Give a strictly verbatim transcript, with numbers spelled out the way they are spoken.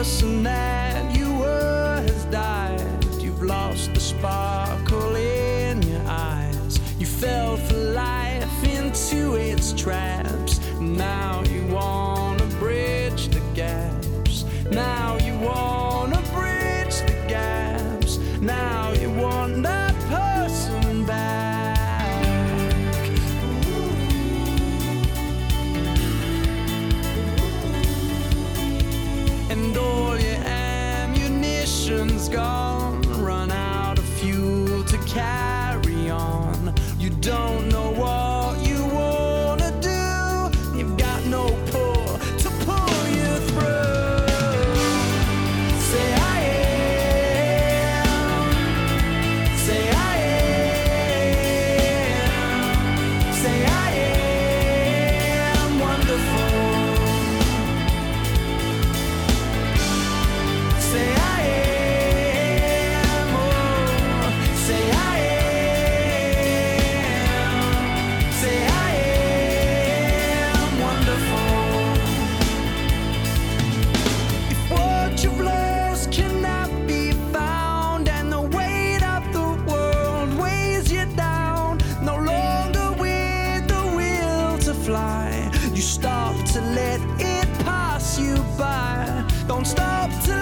person that you were has died. You've lost the sparkle in your eyes. You fell for life into its traps. Now you wanna bridge the gaps. Now you wanna bridge the gaps. Now you want that person back. And all your ammunition's gone, run out of fuel to carry on. You don't know what you wanna do. You've got no pull to pull you through. Say I am. Say I am. Say I am wonderful. Say I am. Oh, say I am. Say I am wonderful. If what you've lost cannot be found, and the weight of the world weighs you down, no longer with the will to fly, you stop to let it pass you by. Don't stop to